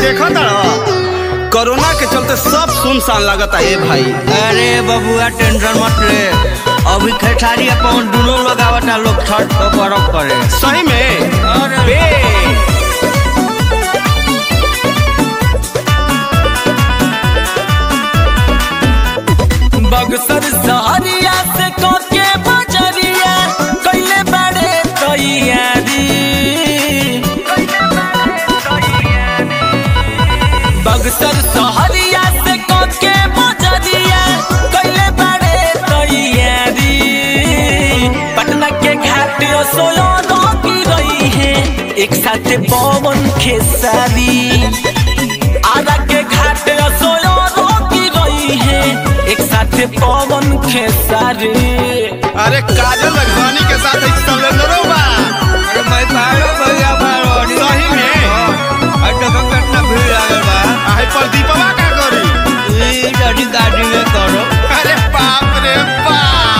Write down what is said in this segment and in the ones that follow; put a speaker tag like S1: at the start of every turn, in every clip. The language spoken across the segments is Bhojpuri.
S1: देखा था कोरोना के चलते सब सुनसान लगता है भाई।
S2: अरे बबुआ टेंशन मत ले, अभी खेसारी अपन दोनों लोग आवता लोग छठ को बरफ करे।
S1: सही में
S2: अरे
S3: बक्सर सहरिया से कोके बजरिया कइले बड़े तैयारी। बक्सर सहरिया से कोके बजरिया कइले बड़े तैयारी। पटना के घाट सोयो रोकी रही है एक साथ पवन खेसारी। आरा के घाट सोयो रोकी रही है एक साथ पवन खेसारी।
S1: अरे काजल लखवानी के साथ सिलेंडरो बा।
S2: अरे भाई बारो भैया बारो
S1: सही में
S2: अटक कितना भीड़ लागल बा।
S1: आई पर दीपवा का करी
S2: ई गाड़ी गाड़ी में करो।
S1: अरे बाप रे बाप।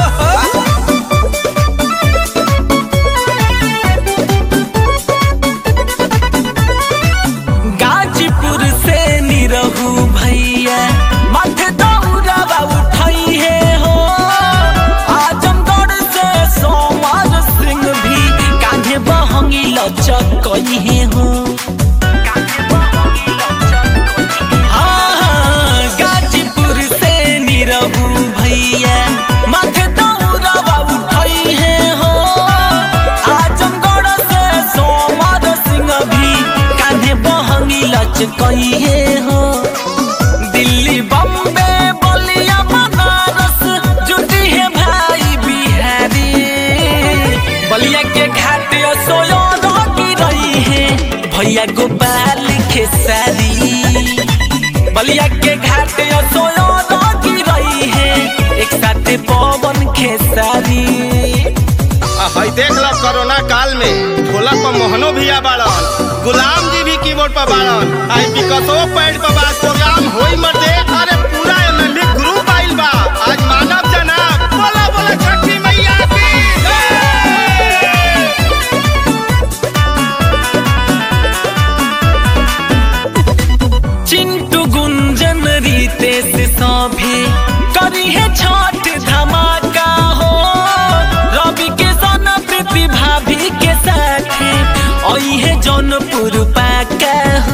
S3: गाजीपुर से निरहू भैया माथे दौड़ावा उठाई है हो। आजमगढ़ से सोमवार सिंह भी कान्हे बहंगी लचकई है हो। हाँ, गाजीपुर से निरहू भैया माथे दौड़ावा उठाई है हो। आजमगढ़ से सोमवार सिंह भी कान्हे बहंगी लचकई है हो। दिल्ली बम्बे बलिया बनारस जुटी है भाई बिहारी। बलिया के घाट सोयो रोकी रही है भैया गोपाल खेसारी। बलिया के घाट सोयो रोकी रही है एक साथ पवन खेसारी।
S1: भाई देख लो कोरोना काल में ढोलक पर मोहनो भैया बाड़न, गुलाम जी भी कीबोर्ड पर बाड़न। आई विकसो पैड पर बात प्रोग्राम होई मत दे। अरे पूरा एमएमबी ग्रुप आइल बा। आज मानव जनाब बोला बोला छठी मैया की
S3: चिंटू गुंजन रितेश सभी करी है छठ धमाका हो। रवि के सन प्रीति भाभी के साथ आई है जौनपुर पाका हो।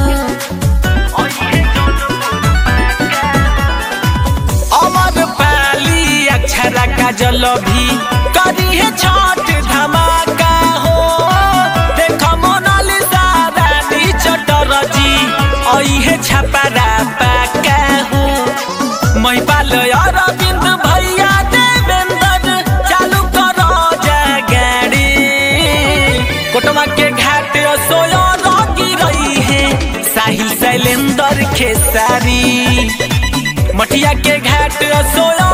S3: अमर पाली अक्षरा का जल भी करी है छठ धमाका हो। देखो मोनालिसा रानी चटरजी आई है छपरा पाका हो। महिपाल अरविंद भैया देवेंद्र चालू करो गाड़ी। कोटवा के घाट सोयो रोकी रही है साहिल शैलेंद्र खेसारी। मठिया के घाट सोयो